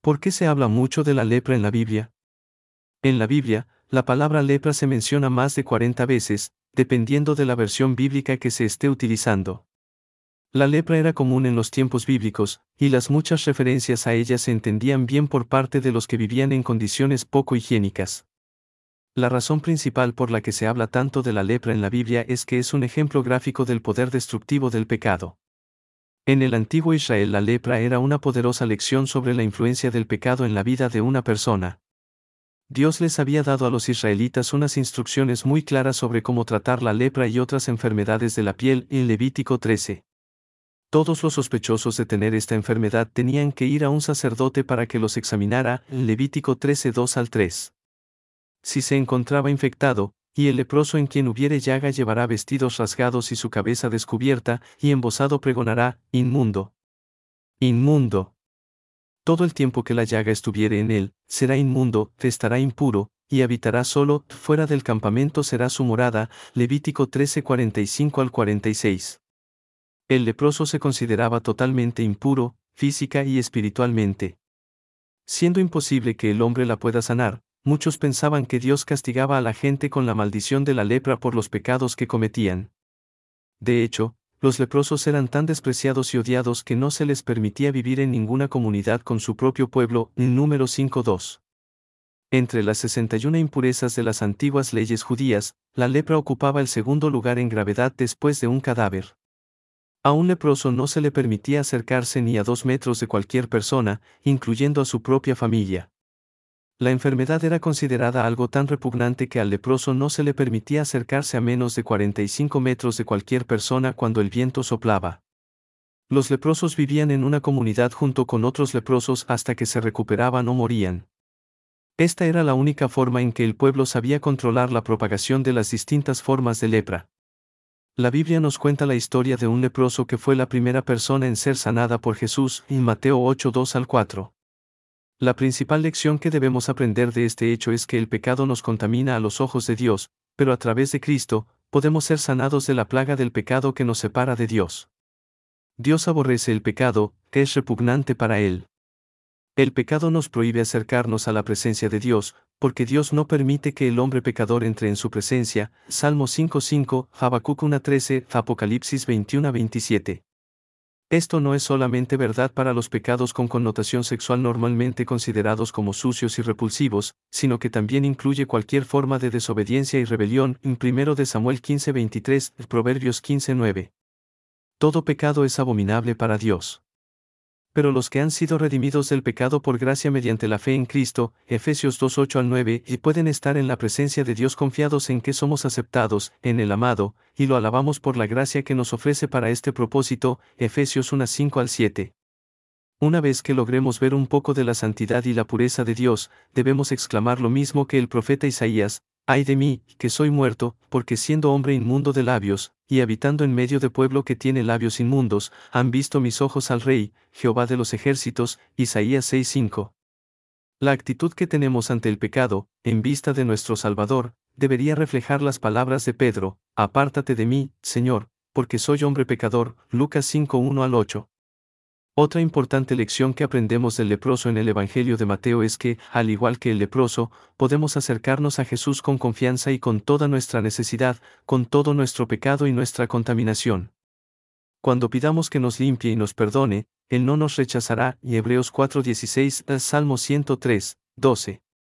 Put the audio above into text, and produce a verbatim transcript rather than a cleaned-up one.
¿Por qué se habla mucho de la lepra en la Biblia? En la Biblia, la palabra lepra se menciona más de cuarenta veces, dependiendo de la versión bíblica que se esté utilizando. La lepra era común en los tiempos bíblicos, y las muchas referencias a ella se entendían bien por parte de los que vivían en condiciones poco higiénicas. La razón principal por la que se habla tanto de la lepra en la Biblia es que es un ejemplo gráfico del poder destructivo del pecado. En el antiguo Israel la lepra era una poderosa lección sobre la influencia del pecado en la vida de una persona. Dios les había dado a los israelitas unas instrucciones muy claras sobre cómo tratar la lepra y otras enfermedades de la piel en Levítico trece. Todos los sospechosos de tener esta enfermedad tenían que ir a un sacerdote para que los examinara en Levítico trece dos al tres. Si se encontraba infectado, y el leproso en quien hubiere llaga llevará vestidos rasgados y su cabeza descubierta, y embozado pregonará, inmundo. Inmundo. Todo el tiempo que la llaga estuviere en él, será inmundo, estará impuro, y habitará solo, fuera del campamento será su morada, Levítico trece cuarenta y cinco al cuarenta y seis. El leproso se consideraba totalmente impuro, física y espiritualmente. Siendo imposible que el hombre la pueda sanar, muchos pensaban que Dios castigaba a la gente con la maldición de la lepra por los pecados que cometían. De hecho, los leprosos eran tan despreciados y odiados que no se les permitía vivir en ninguna comunidad con su propio pueblo, en Números cinco dos. Entre las sesenta y una impurezas de las antiguas leyes judías, la lepra ocupaba el segundo lugar en gravedad después de un cadáver. A un leproso no se le permitía acercarse ni a dos metros de cualquier persona, incluyendo a su propia familia. La enfermedad era considerada algo tan repugnante que al leproso no se le permitía acercarse a menos de cuarenta y cinco metros de cualquier persona cuando el viento soplaba. Los leprosos vivían en una comunidad junto con otros leprosos hasta que se recuperaban o morían. Esta era la única forma en que el pueblo sabía controlar la propagación de las distintas formas de lepra. La Biblia nos cuenta la historia de un leproso que fue la primera persona en ser sanada por Jesús, en Mateo ocho dos al cuatro. La principal lección que debemos aprender de este hecho es que el pecado nos contamina a los ojos de Dios, pero a través de Cristo, podemos ser sanados de la plaga del pecado que nos separa de Dios. Dios aborrece el pecado, que es repugnante para Él. El pecado nos prohíbe acercarnos a la presencia de Dios, porque Dios no permite que el hombre pecador entre en su presencia, Salmo cinco cinco, Habacuc uno trece, Apocalipsis veintiuno veintisiete. Esto no es solamente verdad para los pecados con connotación sexual normalmente considerados como sucios y repulsivos, sino que también incluye cualquier forma de desobediencia y rebelión, en primero de Samuel quince veintitrés, Proverbios quince nueve. Todo pecado es abominable para Dios. Pero los que han sido redimidos del pecado por gracia mediante la fe en Cristo, Efesios dos ocho al nueve, y pueden estar en la presencia de Dios confiados en que somos aceptados, en el amado, y lo alabamos por la gracia que nos ofrece para este propósito, Efesios uno cinco al siete. Una vez que logremos ver un poco de la santidad y la pureza de Dios, debemos exclamar lo mismo que el profeta Isaías: «Ay de mí, que soy muerto, porque siendo hombre inmundo de labios, y habitando en medio de pueblo que tiene labios inmundos, han visto mis ojos al Rey, Jehová de los ejércitos», Isaías seis cinco. La actitud que tenemos ante el pecado, en vista de nuestro Salvador, debería reflejar las palabras de Pedro: «Apártate de mí, Señor, porque soy hombre pecador», Lucas cinco uno al ocho. Otra importante lección que aprendemos del leproso en el Evangelio de Mateo es que, al igual que el leproso, podemos acercarnos a Jesús con confianza y con toda nuestra necesidad, con todo nuestro pecado y nuestra contaminación. Cuando pidamos que nos limpie y nos perdone, Él no nos rechazará, y Hebreos cuatro dieciséis, Salmo ciento tres, doce.